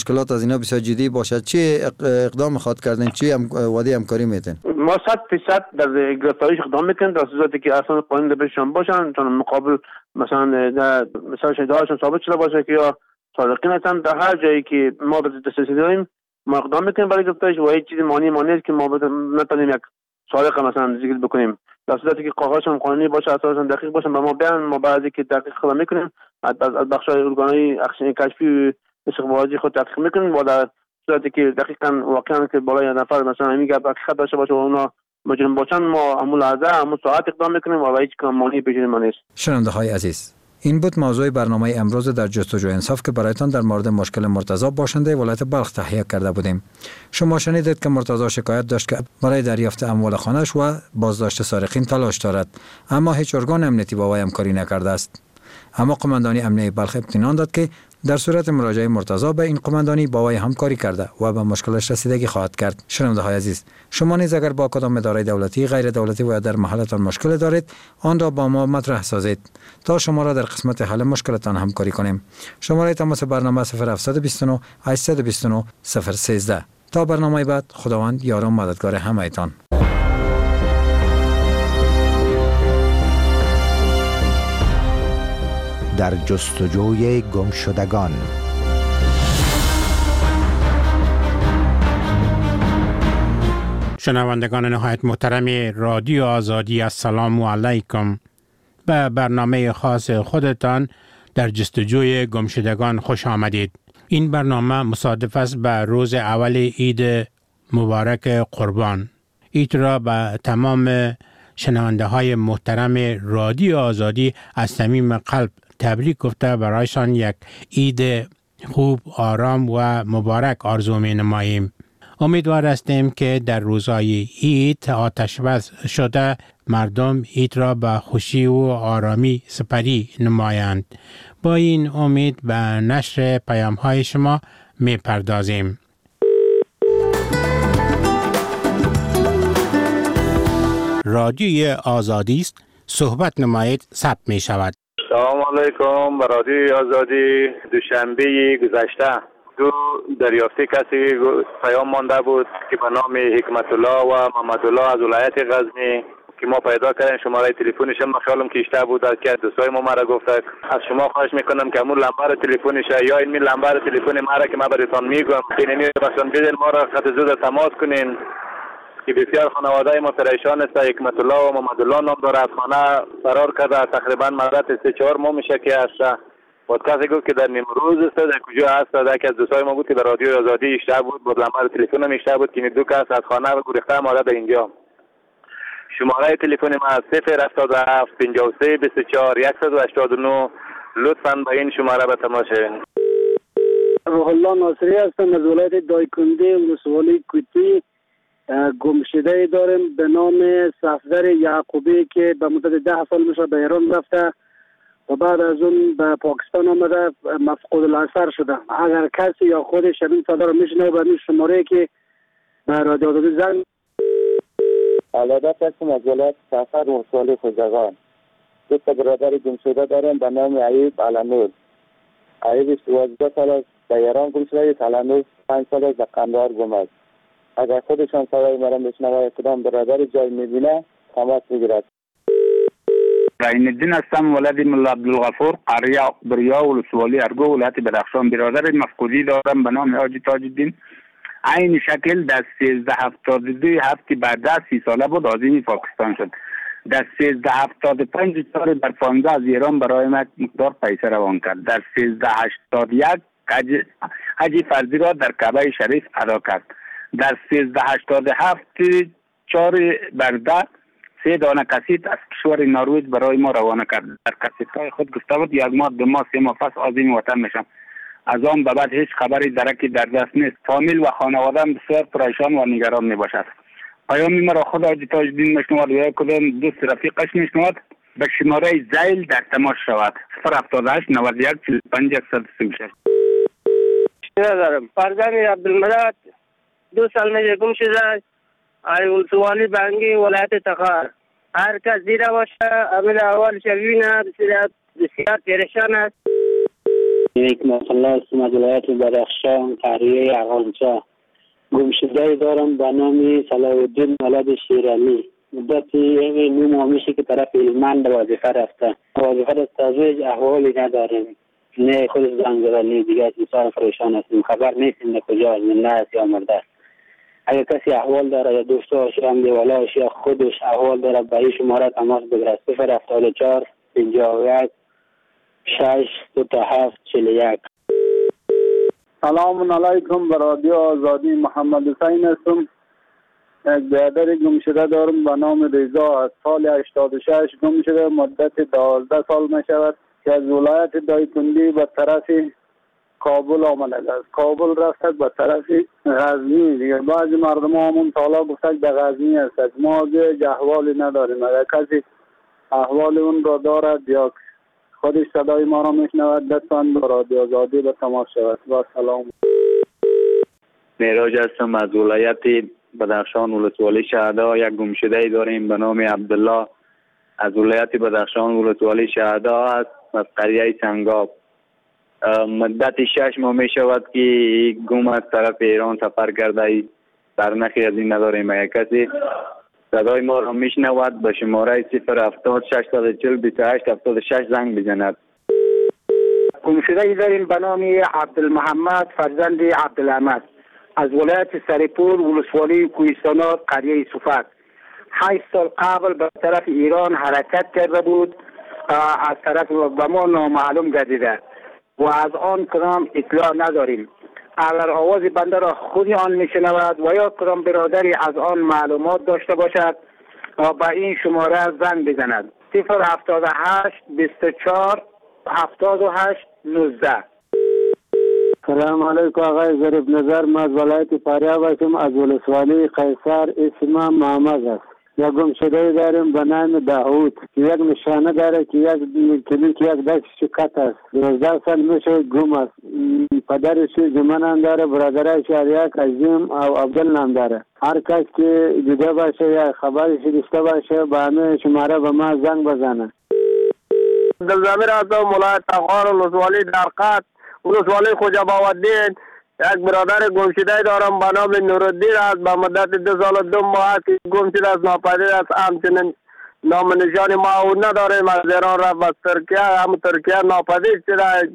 مشکلات از اینا بسیار جدی باشد، چه اقدام خواهد کردین؟ چه وعده همکاری میتین؟ ما 100% در گرفتاریش اقدام میکنیم در صورتی که اصلا قانون بهشون باشن، چون مقابل مثلا مثلا شهادتشون ثابت شده باشه که یا صادقین هستن. در هر جایی که ما به دسترسی داریم ما اقدام میکنیم برای گرفتاریش و هیچ چیزی مانع نیست که ما نتونیم یک سارق مثلا ذکر بکنیم. در صورتی که کاغذشون قانونی باشه، اساسا دقیق باشه، به ما بیان، ما بعضی که دقیق خود میکنیم از بخش‌های ارگان‌های اکشن کشفی استخباراتی خود تحقیق میکنیم و در صورتی که دقیقاً واقعاً که بالای نفر مثلا میگه حقیقت داشته باشه و اونا مجرم باشن، ما همون لحظه همون ساعت اقدام میکنیم و هیچ مانعی پیش ما نیست. شنونده‌های عزیز، این بود موضوع برنامه امروز در جستجو انصاف که برایتان در مورد مشکل مرتضی باشنده ولایت بلخ تهیه کرده بودیم. شما شنیدید که مرتضی شکایت داشت که برای دریافت اموال خانه‌اش و بازداشت سارقین تلاش دارد، اما هیچ ارگان امنیتی با وی همکاری نکرده است. اما قماندانی امنیتی بلخ اطمینان داد که در صورت مراجعه مرتضی به این قماندانی با وی همکاری کرده و به مشکلش رسیدگی خواهد کرد. شنونده‌های عزیز، شما نیز اگر با کدام اداره دولتی، غیر دولتی و در محلتان مشکل دارید، آن را با ما مطرح سازید تا شما را در قسمت حل مشکلتان همکاری کنیم. شماره تماس برنامه 0729 829 013. تا برنامه بعد، خداوند یار و مددگار همه‌تان. در جستجوی گمشدگان. شنوندگان نهایت محترم رادیو آزادی، السلام علیکم. به برنامه خاص خودتان در جستجوی گمشدگان خوش آمدید. این برنامه مصادف است به روز اول عید مبارک قربان. عید را به تمام شنونده های محترم رادیو آزادی از صمیم قلب تبریک گفته برایشان یک عید خوب، آرام و مبارک آرزو می نماییم. امیدوار هستیم که در روزهای عید آتش‌بس شده مردم عید را به خوشی و آرامی سپری نمایند. با این امید به نشر پیام‌های شما می پردازیم. رادیوی آزادی است، صحبت نمایید ثبت می شود. سلام علیکم. به رادیوی آزادی دوشنبه گذشته دو دریافتی کسی پیام مانده بود که به نام حکمت الله و محمد الله از ولایت غزنی که ما پیدا کردیم. شماره تلفنش هم خیالم کشته بود که دوستای ما مرا گفتند از شما خواهش میکنم که همون لمبر تلفنش یا این لمبر تلفن ما را که ما براتون میگم اینمی باشون بدین ما را خط زود تماس کنین که بسیار خانواده ما پریشان است. حکمت الله و محمد الله نام داره، از خانه فرار کرده، تقریبا مدت 3-4 ماه میشه که است. بود کسی گفت که در نیمروز است، در کجا است؟ یکی از دوستای ما بود که در رادیو آزادی اشتباه بود لمبر تلفن هم اشتباه بود که دو کس از خانه گریخته آمده در اینجا. شماره تلفن ما 077 53 24 189. لطفاً به این شماره به تماس شوید. روح الله ناصری هستم از ولایت دایکنده ولسوالی کوتی. گمشده داریم به نام صفدر یعقوبی که به مدت 10 سال میشه به ایران رفته و بعد از اون به پاکستان آمده مفقود الاثر شده. اگر کسی یا خودش این صدا رو میشنه به این شماره که به رادیو آزادی زنگ. علادت هستم از ولایت سفر ولسوالی خوزغان. دو تا برادر گمشده دارم به نام ایوب علنور. ایوب 12 سال است به ایران گمشده، علنور 5 سال است به قندهار گم است. اگر خودشان صدای مرا بشنوه کدام برادر جای میبینه تماس بگیرد. رعین الدین هستم، ولد ملا عبدالغفور، قریه بریا ولسوالی ارگو ولایت بدخشان. برادر مفقودی دارم به نام حاجی تاج الدین. عین شکل در 1372 هفته بعد 30 ساله بود عازم پاکستان شد. در 1375 در 15 از ایران برای من مقدار پیسه روان کرد. در 1381 حج فرضی را در کعبه شریف ادا کرد. در 1387 4 برده 3 دانه کاسیت از کشور نروژ برای ما روانه کرد. در کاسیت‌های خود گفته بود 1 ماه 2 ماه 3 ماه پس عازم وطن میشم. از آن به بعد هیچ خبری درکی در دست نیست. فامیل و خانواده بسیار پریشان و نگران میباشد. پیام مرا خود حاجی تاج الدین میشنود و یا کدام دوست رفیقش میشنود به شماره زیل در تماس شود. 078 91 45 136. ندارم. فرزند عبدالمجید 2 سال میشه گم شده. ولسوالی بنگی ولایت تخار. هر کس دیده باشه امین اول شوینه بسیار پریشان است. حکمت الله هستم از ولایت بدخشان قریه ارغنچا. گمشده دارم به نام صلاح الدین ولد شیرانی. مدتی 9 ماه میشه که طرف هلمند وظیفه رفته. وظیفه رفته از هیچ احوالی نداریم. نه خود زنگ زده نه دیگه انسان پریشان هستیم. خبر نیستیم نه کجا نه است یا مرده است. اگر کسی احوال داره یا دوستاش یا دیوالهاش یا خودش احوال داره به این شماره تماس بگیره. 074 51 6 27 41. سلام علیکم. به رادیو آزادی محمد حسین هستم. یک برادر گم شده دارم به نام رضا. از سال 86 گم شده. مدت 12 سال می شود که از ولایت دایکنډي به طرف کابل آمده است. کابل رفته به طرف غزنی. دیگه بعضی مردم همون سالا گفتن به غزنی است. ما دیگه احوالی نداریم. اگر کسی احوال اون را دارد یا خودش صدای ما را میشنود لطفاً به رادیو آزادی به تماس شود. با سلام. معراج هستم از ولایت بدخشان ولسوالی شهدا. یک گمشده داریم به نام عبدالله از ولایت بدخشان ولسوالی شهدا است از قریه سنگاب. مدت 6 ماه می شود که گم از طرف ایران سفر کرده. سرنخی از این نداریم. اگر کسی صدای ما را میشنود به شماره 070 640 28 76 زنگ بزند. گمشده داریم به نام عبدالمحمد فرزند عبدالاحمد از ولایت سرپور ولسوالی کوهستانات قریه صفت. 8 سال قبل به طرف ایران حرکت کرده بود. از طرف به ما نامعلوم گردیده و از آن کدام اطلاع نداریم. اگر آواز بنده را خودی آن میشنود و یا کدام برادری از آن معلومات داشته باشد با این شماره زنگ بزند. 078 24 78 19. سلام علیکم آقای ظریف نظر. من از ولایت فاریاب هستم از ولسوالی قیصر. اسمم محمد است. یک گمشده داریم به نام داوود که یک نشانه داره که یک کلیک یک دست شکست است. 12 سال میشه گم است. پدرش جمعه نام داره، برادرش یک عظیم او عبدال نام داره. هر کس که دیده باشه یا خبرش داشته باشه به همه شماره به ما زنگ بزنه. دلزمیر هستم ولایت افغان ولسوالی درقد ولسوالی خوجا باودین. یک برادر گمشده دارم به نام نورالدین است. به مدت 2 سال و 2 ماه است که گمشده است، ناپدید است. همچنین نام نشانی ما او نداریم. از ایران رفت به ترکیه، هم ترکیه ناپدید شده.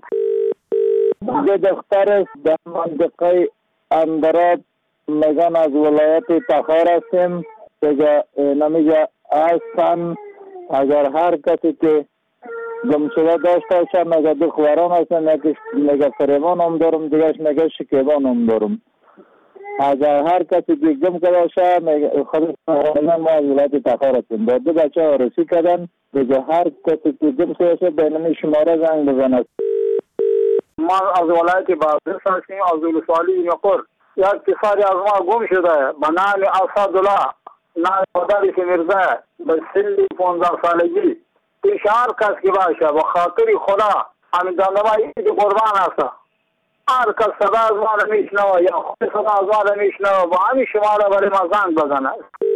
یه دختر است در منطقه اندرات میگن از ولایت تخار هستیم. نمیگه هستن. اگر هر کسی که گمشده داشته باشه مگه دختران هستن، یکیش مگه فریمان هم دارم، دیگهش مگه شکیبان هم دارم. اگر هر کسی که گم کرده باشه خودش ما از ولایت تخار هستیم. با 2 بچه ها رسی کردن. دیگه هر کسی که گم کرده باشه بینمی شماره زنگ بزند. ما از ولایت بادغیس هستیم از ولسوالی نقر. یک پسری از ما گم شده به نام اسدالله، نام پدرش میرزا، به سن 15 سالگی. هر کس که باشه به خاطر خدا همین جانبه این قربان هست. هر کس صدا از ما را میشنوه یا خود صدا از ما را میشنوه با همین شما را برای ما زنگ بزنه.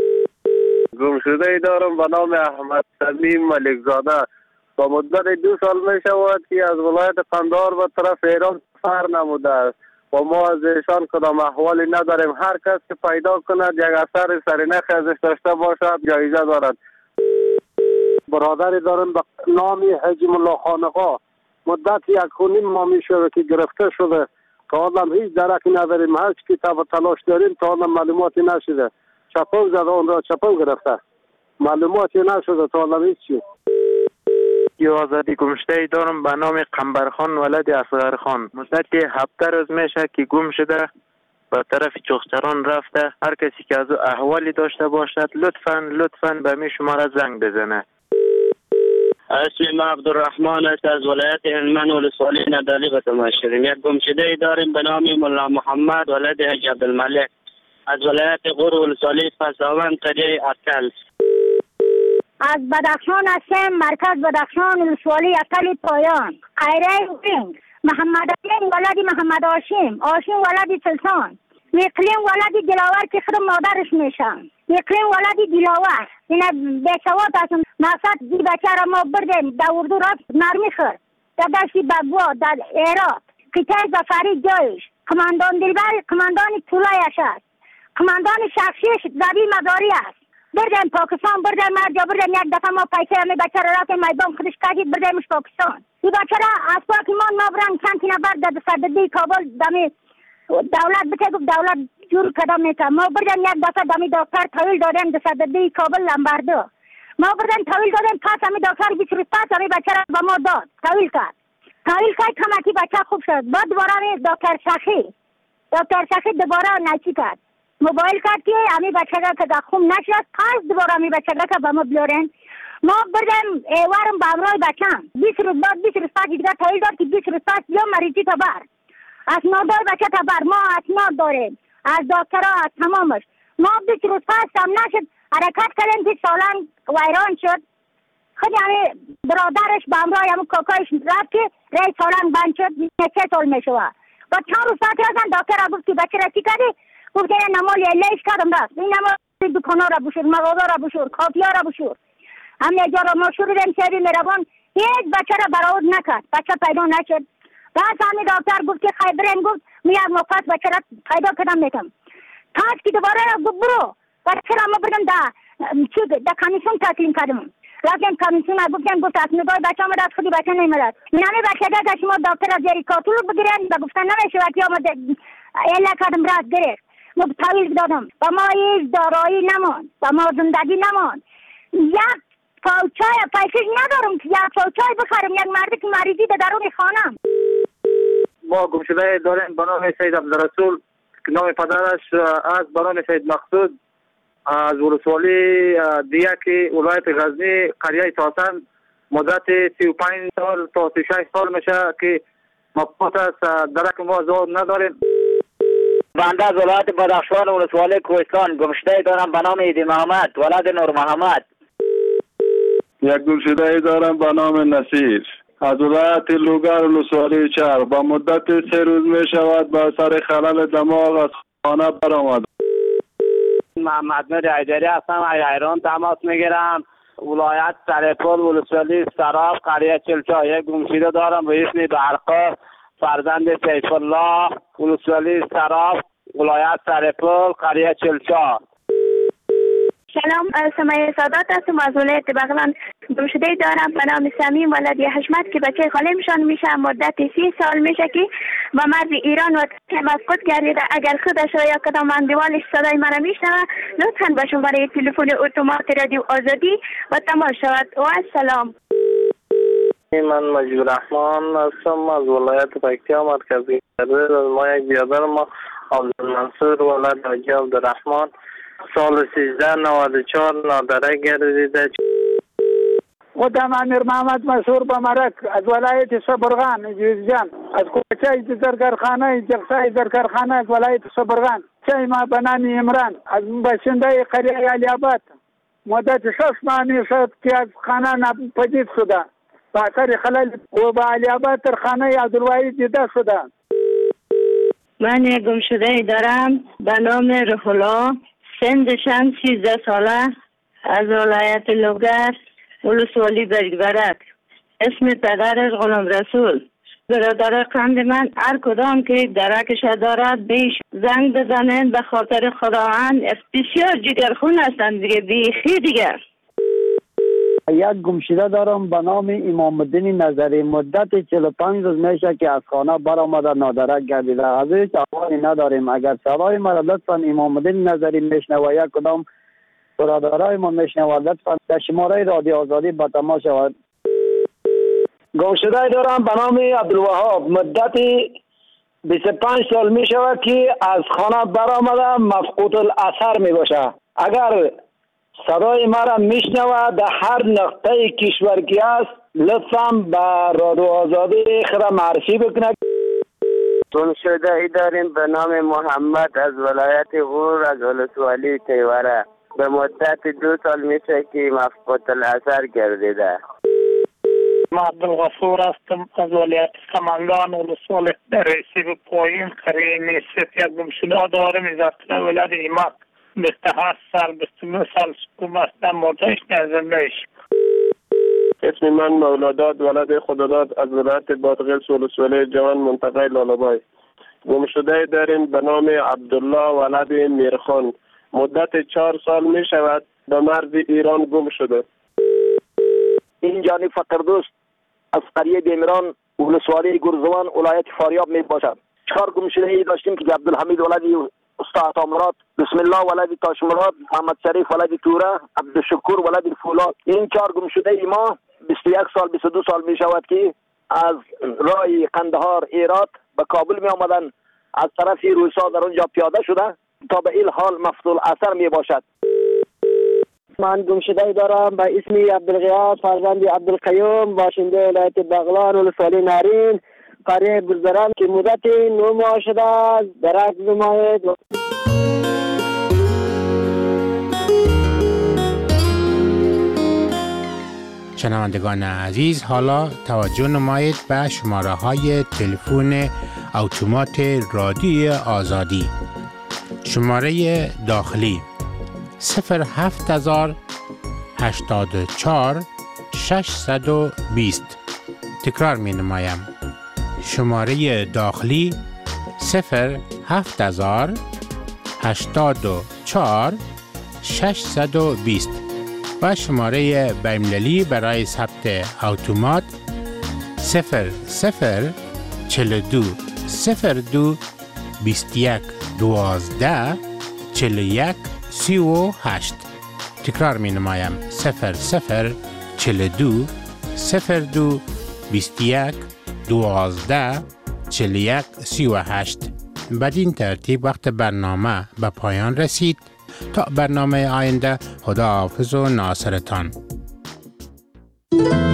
گمشده دارم به نام احمد تمیم ملکزاده. با مدت 2 سال می شود که از ولایت قندهار به طرف ایران سفر نموده است و ما از ایشان کدام احوالی نداریم. هر کس که پیدا کند یک اثر سرنخ ازش داشته باشد جایزه دارد. برادری دارم به نام حجم الله خانقا. مدت 1.5 ماه می شود که گرفته شده. تا حالا هیچ درکی نداریم. هر چی کتاب تلاش داریم تا حالا معلوماتی نشده. چپاو زده اون را چپاو گرفته. معلوماتی نشده تا حالا هیچ چی. یه آزادی گمشده دارم به نام قنبرخان ولد اصغرخان. مدت 7 روز میشه که گم شده به طرف چخچران رفته. هر کسی که از احوالی داشته باشد لطفاً به می شماره زنگ بزنه. اسم عبدالرحمن است از ولایت هلمند ولسوالی ندالی به تماس شدیم. یک گمشده داریم به نام ملا محمد ولد حج عبدالملک از ولایت غور ولسوالی پساوند قریه اکل. از بدخشان هستم، مرکز بدخشان ولسوالی اکل پایان. قریه وینگ محمد علیم ولد محمد هاشم ولد سلطان. اقلیم ولد دلاور که خود مادرش میشن. اقلیم ولد دلاور. اینا بیسواد هستم. مقصد دی بچه را ما بردیم در اردو رفت مرمی خورد. در دشت بگوا در ایرات قطعه زفری جایش کماندان دلبر کماندان طولایش است کماندان شخصیش زبی مداری است بردن پاکستان بردن مرجا بردن یک دفعه ما پیسه همه بچه را رات میدان خودش کردید بردنش پاکستان این بچه را از پاکستان ما برن چند نفر در صددی کابل دمی دولت بته گفت دولت جور کدام میکنه ما بردن یک دفعه دمی دکتر طویل دادن در صددی کابل لمبردو ما بردن طویل دادن پس همه دکتر 20 روز پس همه بچه را به ما داد طویل کرد کمکی بچه خوب شد بعد دوباره دکتر شخی دوباره نچی کرد موبایل کرد که همه بچه را که خوب نشد پس دوباره همه بچه را که به ما بلورن ما بردن ایوارم به امرای بچم 20 روز بعد 20 روز پس دیگر طویل داد که 20 روز پس یا مریضی تا بر اسنادای بچه تا بر ما اسناد داریم از دکترها از تمامش ما 20 روز پس هم نشد حرکت کردن که سالان ویران شد خود همه برادرش به امرای همه کاکایش رفت که رای سالان بند شد 3 سال میشوه و چند روز بعد رفتن دکتر را گفت که بچه را چی کردی گفت این نمال لیش کردم رفت این نمال دکانا را بشور مغازه را بشور کافیا را بشور همه جا را ما شروع دیم شهری میروان هیچ بچه را برآورد نکرد بچه پیدا نشد بعد همه دکتر گفت که خیبرین گفت می یک مفت بچه را پیدا کردم میتم پس که دوباره گفت برو بچه را ما بردم در کمیسیون تسلیم کردم رفتم کمیسیون گفت اسنادای بچه آمد از خودی بچه نیمدد نمی بچه که شما دکتر از زیر کاتول بگیرن و گفتن نمیشه وقتی آمد اله کردم رد گرفت مبتویل دادم و ما هیچ دارایی نمان و ما زندگی نمان یک پاوچای پیسش ندارم که یک پاوچای بخرم یک مردی که مریضی در درون خانم ما گمشده داریم به نام سید عبدالرسول که نام پدرش از به نام سید مقصود از ولسوالی دیگه ولایت غزنی قریه تاسن مدت 35 سال تا 36 سال میشه که مبسوط است درک ما زور نداریم. بنده از ولایت بدخشان ولسوالی کوهستان گمشده دارم به نام ایدی محمد ولد نور محمد. یک گمشده دارم به نام نصیر از ولایت لوگر ولسوالی چرخ با مدت 3 روز می شود با اثر خلل دماغ از خانه برآمد. محمد نور ایدری هستم از ایران تماس میگیرم ولایت سرپل ولسوالی سراب قریه چلچا یک گمشده دارم به اسم برقا فرزند سیف الله ولسوالی سراب ولایت سرپل قریه چلچا. سلام سمیه سادات هستم از ولایت بغلان گمشده دارم به نام سمیم ولدی حشمت که بچه خالمشان میشه مدت 30 سال میشه که با مرز ایران و مفقود گردیده اگر خودش را یا کدام اندوالش صدای من میشنوه لطفا به شماره تلفن اتومات رادیو آزادی و تماس شود و السلام. من مجید الرحمن هستم از ولایت پکتیا مرکزی ما یک بیادر ما عبدالمنصور ولد حاجی عبدالرحمن سال 1394 نادره گردیده. خودم امیر محمد مسعود بمرک از ولایت صبرغان جوزجان از کوچه زرگرخانه جلسه زرگرخانه از ولایت صبرغان چای ما بنامی عمران از باشنده قریه علی آباد مدت 6 ماه میشد که از خانه ناپدید شده با اثر خلل و با علی آباد در خانه عبدالواحد دیده شده. من یک گمشده دارم به نام روح الله سنشم 13 ساله از ولایت لوگر ولسوالی برگبرک اسم پدرش غلام رسول. برادر قند من هر کدام که درکش دارد بیش زنگ بزنن به خاطر خداوند بسیار جگرخون هستند دیگه بیخی دیگر. یک گمشده دارم به نام امام الدین نظری مدت 45 روز میشه که از خانه برآمده نادرک گردیده از هیچ احوالی نداریم. اگر صدای ما لطفا امام الدین نظری میشنوه یک کدام برادرای ما میشنوه لطفا در شماره رادیو آزادی با تماس شود. گمشده دارم به نام عبدالوهاب مدت 25 سال می شود که از خانه برآمده مفقود الاثر می باشه. اگر صدای مرا میشنوه در هر نقطه کشور که است لطفا به رادیو آزادی خدا معرفی بکنه. گمشده ای داریم به نام محمد از ولایت غور از ولسوالی تیوره به مدت 2 سال میشه که مفقود الاثر گردیده. ما عبدالغفور هستم از ولایت سمنگان ولسوالی در رسیب پایین قریه نیست. یک گمشده دارم از ولایت ایماق 28 سال 29 سال سکوم است در مردش نزندهش. اسم من مولاداد ولد خداداد از ولایت بادغیس ولسوالی جوان منطقه لالابای. گمشده داریم به نام عبدالله ولد میرخان. مدت 4 سال می شود به مرز ایران گم شده. این جانی فقردوست از قریه بیمران ولسوالی گرزوان ولایت فاریاب می باشد. 4 گمشدگی داشتیم که عبدالحمید ولدی استاد عطامراد، بسم الله ولدی تاشمراد، محمد شریف ولدی توره، عبدالشکور ولدی فولاد. این 4 گمشدگی ما 21 سال 22 سال می شود که از راه قندهار ایرات به کابل می آمدن، از طرف روسا در اونجا پیاده شده تا به این حال مفقود الاثر می باشد. من گمشده دارم به اسم عبدالغیاث فرزند عبدالقیوم، باشنده ولایت بغلان ولسوالی نارین قریه گرزران که مدت 9 ماه شده است. درک نمایید. شنوندگان عزیز، حالا توجه نمایید به شماره های تلفن اتومات رادیو آزادی. شماره داخلی 07084 620. تکرار می نمایم. شماره داخلی 07084 620 و شماره بین‌المللی برای ثبت اتومات 0042 02 21 12 41 38. تکرار می نمایم. 0042 02 21 12 41 38. بدین ترتیب وقت برنامه به پایان رسید. تا برنامه آینده، خداحافظ و ناصرتان.